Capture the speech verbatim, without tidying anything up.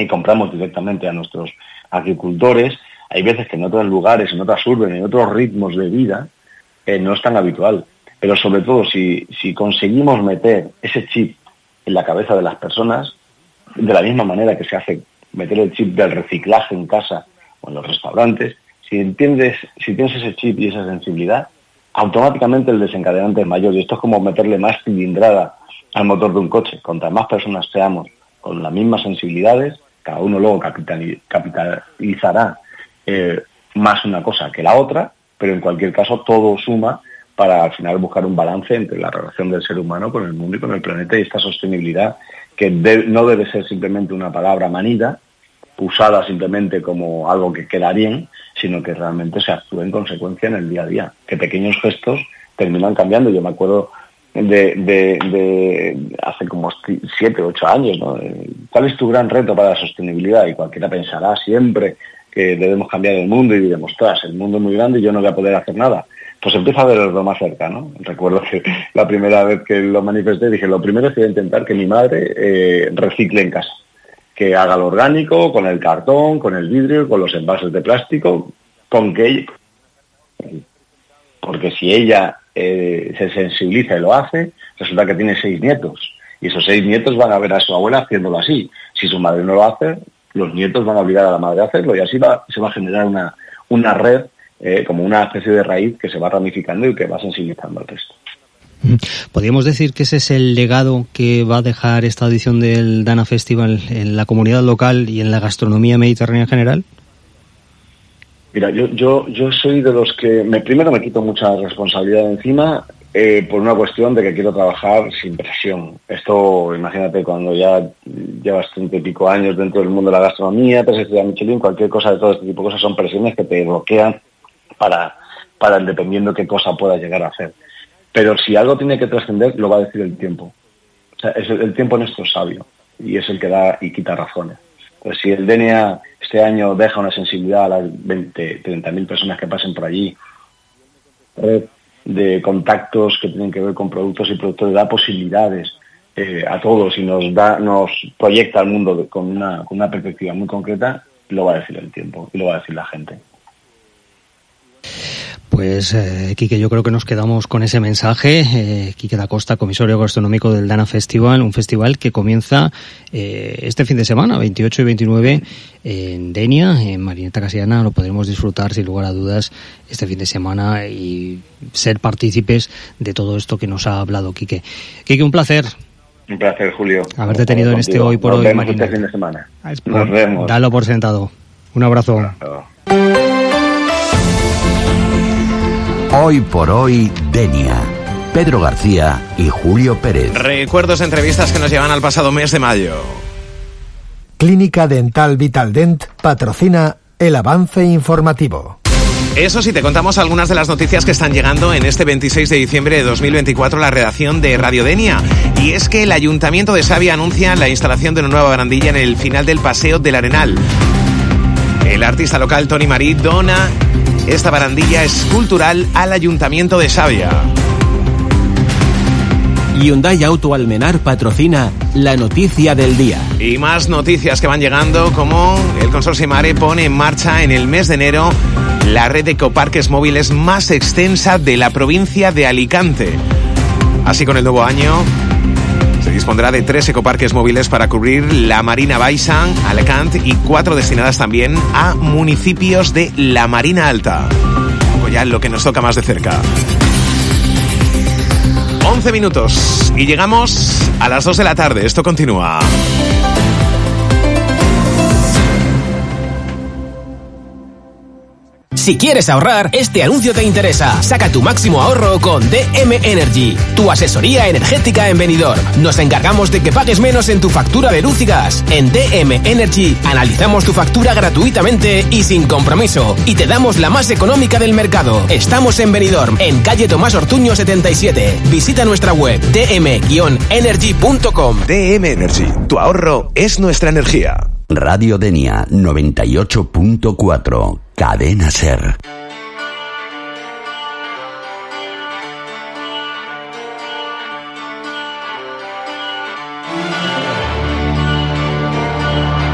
y compramos directamente a nuestros agricultores, hay veces que en otros lugares, en otras urbes, en otros ritmos de vida, eh, no es tan habitual. Pero sobre todo, si, si conseguimos meter ese chip en la cabeza de las personas, de la misma manera que se hace meter el chip del reciclaje en casa o en los restaurantes, si entiendes, si tienes ese chip y esa sensibilidad, automáticamente el desencadenante es mayor. Y esto es como meterle más cilindrada al motor de un coche. Contra más personas seamos con las mismas sensibilidades, cada uno luego capitalizará eh, más una cosa que la otra, pero en cualquier caso todo suma para al final buscar un balance entre la relación del ser humano con el mundo y con el planeta, y esta sostenibilidad que de, no debe ser simplemente una palabra manida, usada simplemente como algo que queda bien, sino que realmente se actúe en consecuencia en el día a día, que pequeños gestos terminan cambiando. Yo me acuerdo de, de, de hace como siete, ocho años, ¿no? ¿Cuál es tu gran reto para la sostenibilidad? Y cualquiera pensará siempre que debemos cambiar el mundo y diremos, tras, el mundo es muy grande y yo no voy a poder hacer nada. Pues empieza a verlo más cercano. Recuerdo que la primera vez que lo manifesté dije, lo primero es que voy a intentar que mi madre eh, recicle en casa, que haga lo orgánico, con el cartón, con el vidrio, con los envases de plástico, con que ella... Porque si ella eh, se sensibiliza y lo hace, resulta que tiene seis nietos, y esos seis nietos van a ver a su abuela haciéndolo así. Si su madre no lo hace, los nietos van a obligar a la madre a hacerlo, y así va, se va a generar una, una red, eh, como una especie de raíz que se va ramificando y que va sensibilizando al resto. ¿Podríamos decir que ese es el legado que va a dejar esta edición del Dana Festival en la comunidad local y en la gastronomía mediterránea en general? Mira, yo yo yo soy de los que me primero me quito mucha responsabilidad de encima eh, por una cuestión de que quiero trabajar sin presión. Esto, imagínate, cuando ya llevas treinta y pico años dentro del mundo de la gastronomía, tres estrellas Michelin, cualquier cosa de todo este tipo de cosas son presiones que te bloquean para, para dependiendo qué cosa puedas llegar a hacer. Pero si algo tiene que trascender, lo va a decir el tiempo. O sea, es el, el tiempo nuestro sabio, y es el que da y quita razones. Pues si el D N A este año deja una sensibilidad a las veinte, treinta mil personas que pasen por allí, red de contactos que tienen que ver con productos y productores, da posibilidades eh, a todos y nos da, nos proyecta al mundo de, con, una, con una perspectiva muy concreta, lo va a decir el tiempo y lo va a decir la gente. Pues, eh, Quique, yo creo que nos quedamos con ese mensaje. Eh, Quique da Costa, comisario gastronómico del Dana Festival, un festival que comienza eh, este fin de semana, veintiocho y veintinueve, en Denia, en Marineta Castellana. Lo podremos disfrutar, sin lugar a dudas, este fin de semana y ser partícipes de todo esto que nos ha hablado Quique. Quique, un placer. Un placer, Julio. Haberte tenido en este Hoy por Hoy. Nos vemos este fin de semana. Nos vemos. Dalo por sentado. Un abrazo. Un abrazo. Hoy por hoy, Denia. Pedro García y Julio Pérez. Recuerdos de entrevistas que nos llevan al pasado mes de mayo. Clínica Dental Vitaldent patrocina el avance informativo. Eso sí, te contamos algunas de las noticias que están llegando en este veintiséis de diciembre de dos mil veinticuatro a la redacción de Radio Denia. Y es que el Ayuntamiento de Savia anuncia la instalación de una nueva barandilla en el final del Paseo del Arenal. El artista local Tony Marí dona esta barandilla escultural al Ayuntamiento de Savia. Hyundai Auto Almenar patrocina la noticia del día. Y más noticias que van llegando, como el Consorcio Mare pone en marcha en el mes de enero la red de ecoparques móviles más extensa de la provincia de Alicante. Así, con el nuevo año se dispondrá de tres ecoparques móviles para cubrir la Marina Baixant, Alicante, y cuatro destinadas también a municipios de la Marina Alta. O ya lo que nos toca más de cerca. once minutos y llegamos a las dos de la tarde. Esto continúa. Si quieres ahorrar, este anuncio te interesa. Saca tu máximo ahorro con D M Energy, tu asesoría energética en Benidorm. Nos encargamos de que pagues menos en tu factura de luz y gas. En D M Energy analizamos tu factura gratuitamente y sin compromiso, y te damos la más económica del mercado. Estamos en Benidorm, en calle Tomás Ortuño setenta y siete. Visita nuestra web d m energy punto com. D M Energy, tu ahorro es nuestra energía. Radio Denia noventa y ocho punto cuatro, Cadena Ser.